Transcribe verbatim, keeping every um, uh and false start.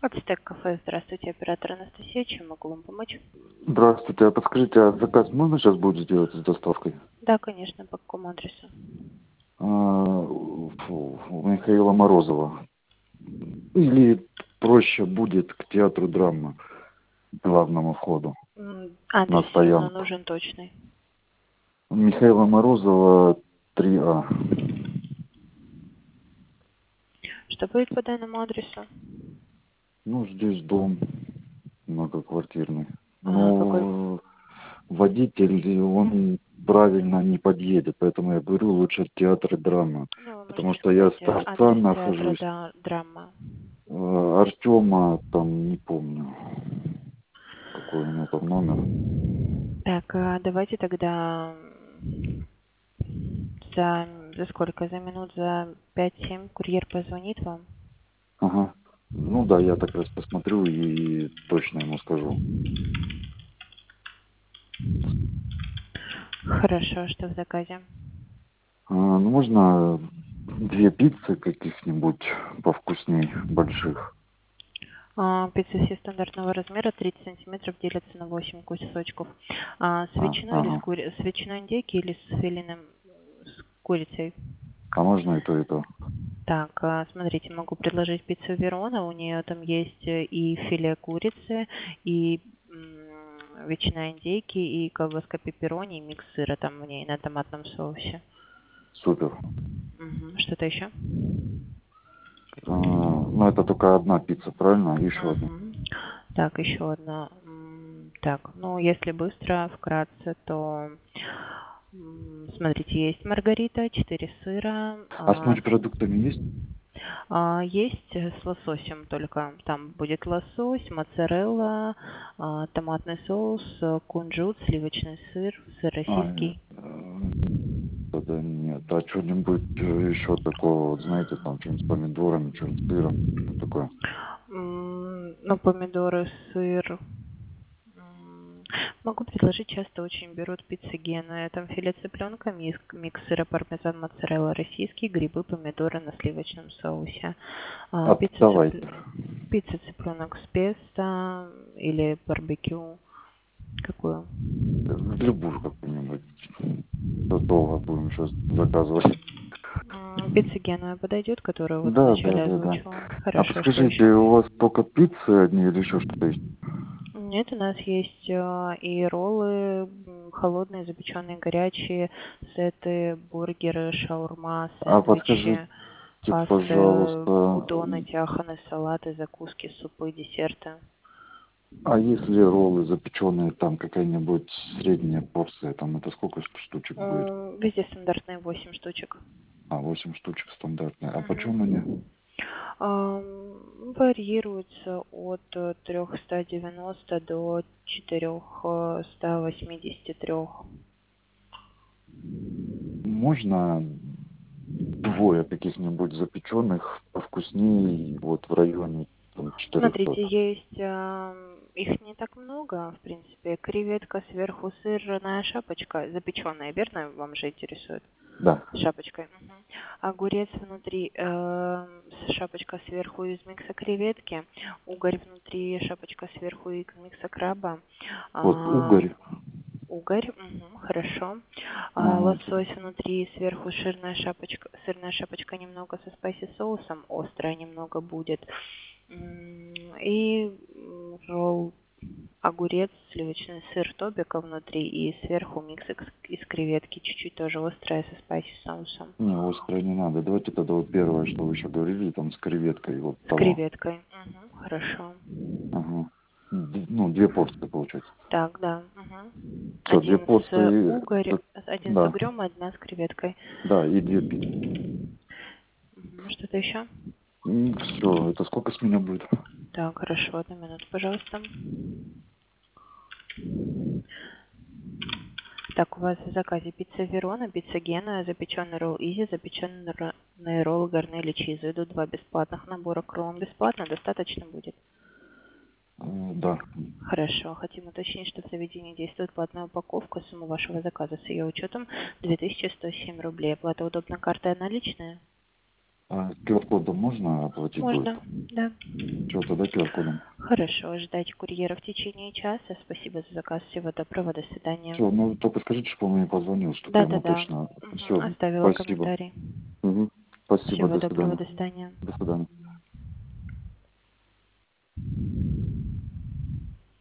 Ацтек кафе, здравствуйте, оператор Анастасия, чем могу вам помочь? Здравствуйте, а подскажите, а заказ можно сейчас будет сделать с доставкой? Да, конечно, по какому адресу? А, фу, у Михаила Морозова. Или проще будет к театру драма, главному входу, М, на Адрес все равно стоянку. нужен точный. Михаила Морозова, три А. Что будет по данному адресу? Ну, здесь дом многоквартирный. А, какой? Но водитель, он правильно не подъедет, поэтому я говорю, лучше театр драма. Ну, вы Потому можете что я сказать с э, торца адрес театра, нахожусь. да, драма. Э, Артема там не помню, какой у него там номер. Так, а давайте тогда за, за сколько? За минут, за пять-семь курьер позвонит вам? Ага. Ну да, я так раз посмотрю и точно ему скажу. Хорошо, что в заказе? А, ну можно две пиццы каких-нибудь повкусней, больших. А, пицца все стандартного размера, тридцать сантиметров, делятся на восемь кусочков. А, с А, ветчиной или с, ага. кури... с ветчиной индейки или с филиным, с курицей? А можно и то, и то. Так, а, смотрите, могу предложить пиццу Верона. У нее там есть э, и филе курицы, и м, ветчина индейки, и колбаска пепперони, и микс сыра там в ней на томатном соусе. Супер. Мгм. Что-то еще? А, ну это только одна пицца, правильно? Еще одна. Мгм. Так, еще одна. М, Так, ну, если быстро, вкратце, то м, смотрите, есть маргарита, четыре сыра, А с а, морепродуктами есть? а, есть э, с лососем только. Там будет лосось, моцарелла, а, томатный соус, э, кунжут, сливочный сыр, сыр А, э, российский. тогда нет. А что-нибудь э, еще такого, вот знаете, там что-нибудь с помидорами, что-нибудь с сыром, что такое? М, Ну, помидоры, сыр. М, Могу предложить, часто очень берут пиццы Гена. Там филе цыпленка, микс, микс сыра пармезан, моцарелла российский, грибы, помидоры на сливочном соусе. А, А пицца, цып- давайте. пицца цыпленок с песто или барбекю. Какую? Любую какую-нибудь. То долго будем сейчас заказывать. М, Пицца Генуя подойдет, которую вот Да, да, вначале да, да. озвучила. А Хорошо, что подскажите, еще? у вас только пиццы одни или еще что-то есть? Нет, у нас есть э, и роллы, м, холодные, запеченные, горячие, сеты, бургеры, шаурма, А подскажите, сэндвичи, пасты, пожалуйста, удоны, тяханы, салаты, закуски, супы, десерты. а если роллы запеченные, там какая-нибудь средняя порция, там это сколько штучек будет? М, Везде стандартные восемь штучек. А, восемь штучек стандартные. А почем они? Мгм. Ам, Варьируется от э, трёхсот девяноста до четырёхсот восьмидесяти трёх. Можно двое каких-нибудь запеченных повкуснее, вот в районе там, четырехсот. Смотрите, есть, ам, их не так много, в принципе. Креветка, сверху сырная шапочка, запеченная, верно, вам же интересует? Да. С шапочкой. Мгм. Огурец внутри, эм, с шапочка сверху из микса креветки, угорь внутри, шапочка сверху из микса краба, Вот а, угорь. угорь, мгм, хорошо, а, Ага. лосось внутри, сверху жирная шапочка, сырная шапочка немного со спайси соусом, острая немного будет. М, И м, ролл огурец, сливочный сыр тобика внутри и сверху микс из из креветки, чуть-чуть тоже острая со спайси соусом. Не, острое не надо. Давайте тогда вот первое, что вы еще говорили, там с креветкой, вот С того. креветкой. Мгм, хорошо. Ага. Д- Ну, две порции получается. Так, да. Мгм. Все, две Один с порции. угорь, э, один с Да, угрем, одна с креветкой. да, и две пиццы. Мгм, что-то еще? Все, это сколько с меня будет? Так, хорошо, одну минуту, пожалуйста. Так, у вас в заказе пицца Верона, пицца Гена, запеченный ролл Изи, запеченный ро- ролл Гарнелли Чиз. Идут два бесплатных набора к роллам бесплатно, достаточно будет? Э, Да. Хорошо. Хотим уточнить, что в заведении действует платная упаковка. Сумма вашего заказа с ее учетом две тысячи сто семь рублей. Оплата удобна картой, а наличные? А ку ар-кодом можно оплатить будет? Можно, да. Все, тогда ку ар-кодом. Хорошо, ждайте курьера в течение часа. Спасибо за заказ. Всего доброго, до свидания. Все, ну только скажите, чтобы он мне позвонил, чтобы я ему Да-да-да. точно... Мгм, Все, оставила спасибо. комментарий. Мгм. Спасибо, Всего до доброго, свидания. до свидания. До свидания.